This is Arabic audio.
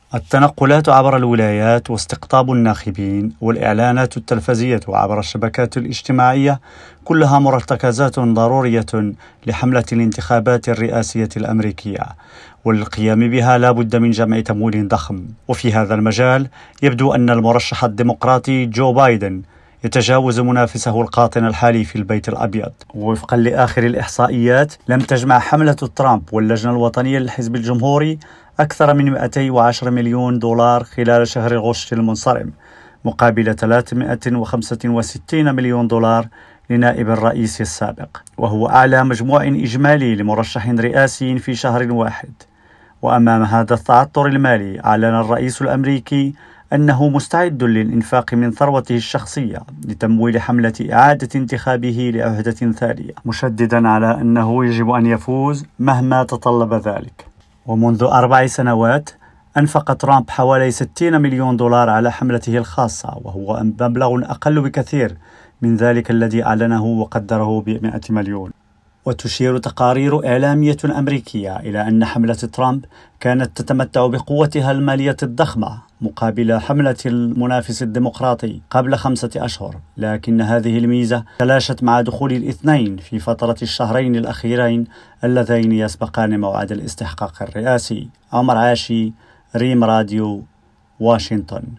التنقلات عبر الولايات واستقطاب الناخبين والإعلانات التلفزية وعبر الشبكات الاجتماعية كلها مرتكزات ضرورية لحملة الانتخابات الرئاسية الأمريكية، وللقيام بها لا بد من جمع تمويل ضخم. وفي هذا المجال يبدو أن المرشح الديمقراطي جو بايدن يتجاوز منافسه القاطن الحالي في البيت الأبيض. ووفقا لآخر الإحصائيات لم تجمع حملة ترامب واللجنة الوطنية للحزب الجمهوري أكثر من 210 مليون دولار خلال شهر غشت المنصرم، مقابل 365 مليون دولار لنائب الرئيس السابق، وهو أعلى مجموع إجمالي لمرشح رئاسي في شهر واحد. وأمام هذا التعثر المالي أعلن الرئيس الأمريكي أنه مستعد للإنفاق من ثروته الشخصية لتمويل حملة إعادة انتخابه لعهدة ثانية، مشددا على أنه يجب أن يفوز مهما تطلب ذلك. ومنذ 4 سنوات أنفق ترامب حوالي 60 مليون دولار على حملته الخاصة، وهو مبلغ أقل بكثير من ذلك الذي أعلنه وقدره ب100 مليون. وتشير تقارير إعلامية أمريكية إلى أن حملة ترامب كانت تتمتع بقوتها المالية الضخمة مقابل حملة المنافس الديمقراطي قبل 5 أشهر، لكن هذه الميزة تلاشت مع دخول الاثنين في فترة الشهرين الأخيرين اللذين يسبقان موعد الاستحقاق الرئاسي. عمر عاشي، ريم راديو، واشنطن.